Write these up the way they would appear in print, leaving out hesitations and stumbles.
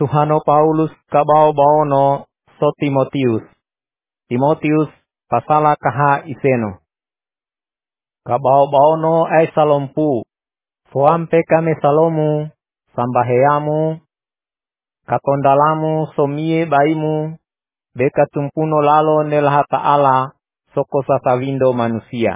Suhano Paulus kabao-baono so Timotius. Timotius pasala kaha iseno. Kabao-baono ay salompu. Foampe kame salomu, sambaheamu, katondalamu somie baimu, beka tumpuno lalo nelaha ta'ala, soko sasavindo manusia.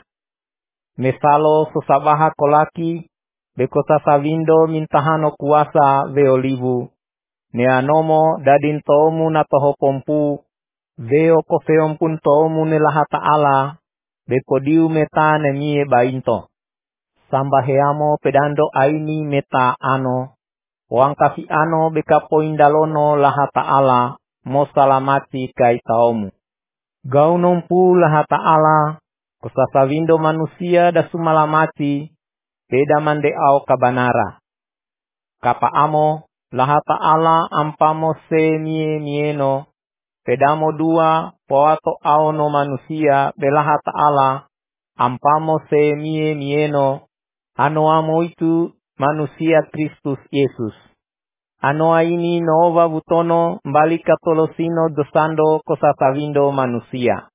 Mesalo sosabaha kolaki, beko sasavindo mintahano kuasa veolivu, neanomo dadin tomu na toho pompu, veo kofeom pun tomu nelaha ta'ala, beko diu meta nemie bainto. Sambaheamo pedando aini meta ano, wangkafi ano beka poindalono laha ta'ala, mo salamati kai taomu. Gaunompu laha ta'ala, kusasavindo manusia da sumalamati, peda mande au kabanara. Kapa amo, laha ta'ala ampamo se mieno, pedamo dua, poato au no manusia, belaha ta'ala, ampamo se mieno, ano amo itu manusia Kristus Yesus. Ano ini nova butono mbali katolosino dosando kosasavindo manusia.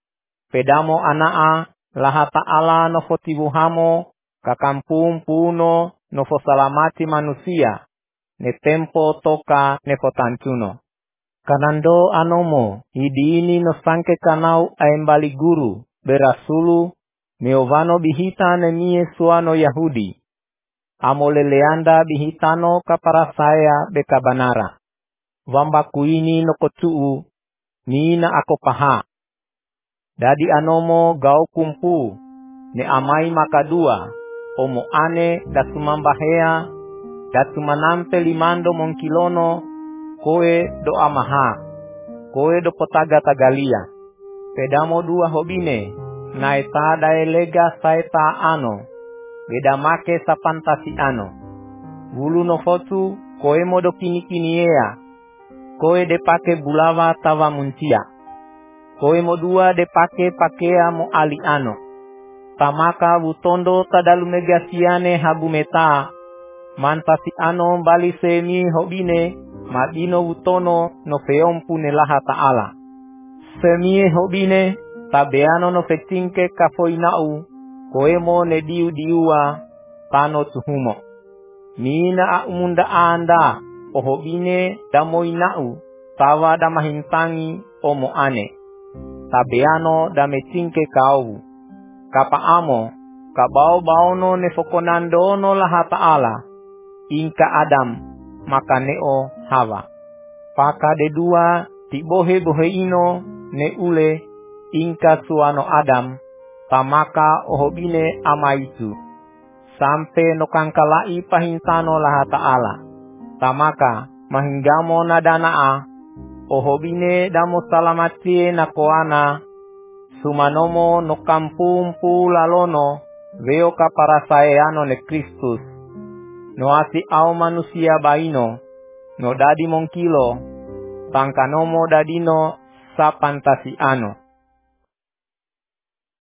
Pedamo anaa laha ta'ala no fotibuhamo kakampung puno no fosalamati manusia. Ne tempo toka ne fotanchuno. Kanando anomo hidini no sangke kanau aimbali guru berasulu neovano bihita nemie suano Yahudi. Amoleleanda bihitano kaparasaya bekabanara. Wambaku ini no kotuu nina ako paha. Dadi anomo gau kumpu ne amai makadua omo ane da sumambahea da sumanampe limando mongkilono koe do amaha koe do potaga tagalia. Pedamo dua hobine naeta daelega saeta ano beda make sapantasi ano. Wulu no fotu koe modo kini ea. Koe de pake bulawa tawa muncia. Koe modua de pake pakea mo ali ano. Tamaka butondo tadalu negasiane habumeta. Mantasi ano bali semi hobine mabino butono no feompu nelaha ta'ala. Semie hobine tabeano no fetinke kafoinau. Koemo ne diu-diua tano tuhumo. Mina a umunda anda ohobine damoinau tawa damahintangi omo ane. Tabeano dametinke kau. Kapa amo kabao-baono ne fokonandono laha ta'ala. Inka Adam makaneo Hawa. Paka de dua tibohe-bohe ino ne ule inka suano Adam. Tamaka ohobine ama itu. Sampai no kangkalai pahintano laha ta'ala. Tamaka mahinggamo na danaa. Ohobine damo salamatie na koana. Sumanomo no kampumpu lalono. Veo kaparasaeano ne Kristus. No asi au manusia baino. No dadi mongkilo. Tangkanomo dadino sapantasi ano.